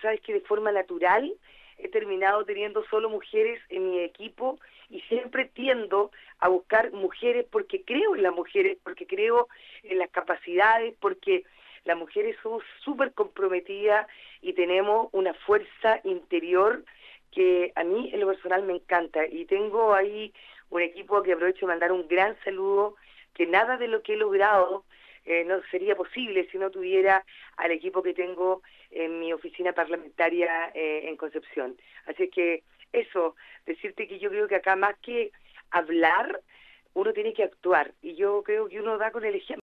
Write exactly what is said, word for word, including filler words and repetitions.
sabes que de forma natural he terminado teniendo solo mujeres en mi equipo y siempre tiendo a buscar mujeres porque creo en las mujeres, porque creo en las capacidades, porque las mujeres somos súper comprometidas y tenemos una fuerza interior que a mí en lo personal me encanta. Y tengo ahí un equipo que aprovecho de mandar un gran saludo, que nada de lo que he logrado eh, no sería posible si no tuviera al equipo que tengo en mi oficina parlamentaria eh, en Concepción. Así que eso, decirte que yo creo que acá más que hablar, uno tiene que actuar. Y yo creo que uno da con el ejemplo.